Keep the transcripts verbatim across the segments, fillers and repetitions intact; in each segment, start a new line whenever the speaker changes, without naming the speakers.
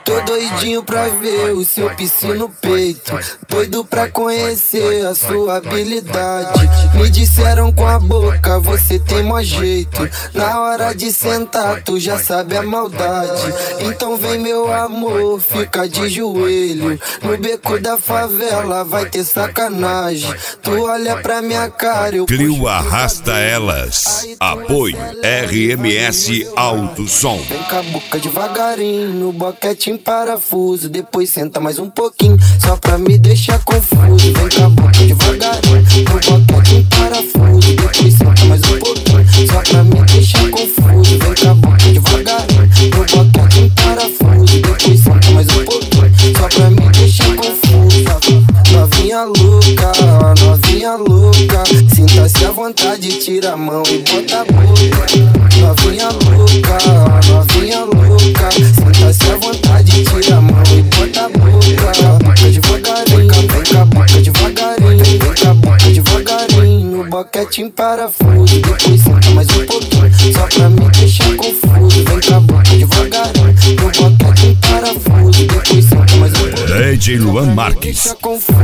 Tô doidinho pra ver o seu piscino no peito, doido pra conhecer a sua habilidade. Me disseram com a boca, você tem mó jeito. Na hora de sentar, tu já sabe a maldade. Então vem meu amor, fica de joelho. No beco da favela vai ter sacanagem. Tu olha pra minha cara, eu
Clio arrasta elas. Apoio R M S Alto Som.
Vem com a boca devagarinho, no boquete em parafuso. Depois senta mais um pouquinho, só pra me deixar confuso. Vem com a boca devagarinho, no boquete em parafuso. Depois senta mais um pouquinho, só pra me deixar confuso. Vem com a boca devagarinho, no boquete em parafuso. Depois senta mais um pouquinho, só pra me deixar confuso. Novinha louca, novinha louca, sinta-se à vontade, tira a mão e bota a boca. Novinha louca, novinha louca, sinta-se à vontade, tira a mão e bota a boca. Boca devagarinho, vem com a boca devagarinho, vem com a boca devagarinho, no boquete em parafuso. Depois senta mais um pouquinho, só pra me deixar confuso. Vem com a boca devagarinho, no boquete em parafuso. Depois senta mais um pouquinho,
D J Luan Marques.
deixa confuso.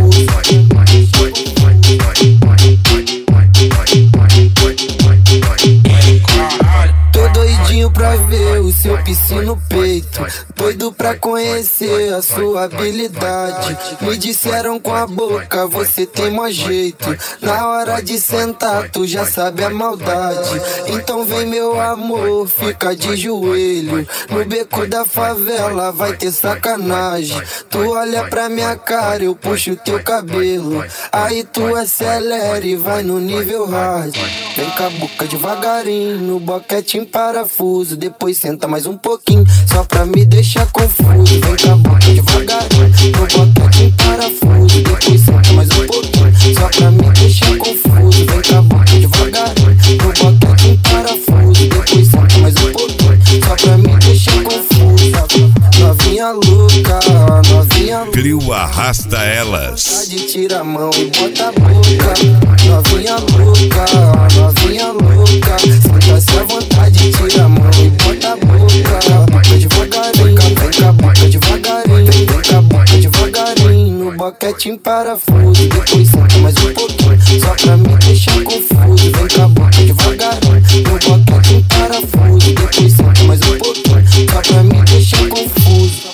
Tô doidinho pra ver o seu piscino no peito, doido pra conhecer a sua habilidade. Me disseram com a boca, você tem mó jeito. Na hora de sentar, tu já sabe a maldade. Então vem meu amor, fica de joelho. No beco da favela vai ter sacanagem. Tu olha pra minha cara, eu puxo teu cabelo. Aí tu acelera e vai no nível hard. Vem com a boca devagarinho, no boquete em parafuso. Depois senta mais um pouquinho, só pra me deixar confuso. Vem com a boca devagarinho, no boquete em parafuso. Depois senta mais um pouquinho, só pra me deixar confuso. Vem com a boca devagarinho, no boquete em parafuso. Depois senta mais um pouquinho, só pra me deixar confuso. Novinha louca, novinha louca,
Clio arrasta elas.
tira a mão e bota a boca. Novinha louca, novinha louca, sinta-se à vontade, tira a mão e bota a boca. Boca devagarinho, vem com a boca devagarinho, vem com a boca devagarinho, no boquete em parafuso. Depois senta mais um pouquinho, só pra me deixar confuso. Vem com a boca devagarinho, no boquete em parafuso. Depois senta mais um pouquinho, só pra me deixar confuso.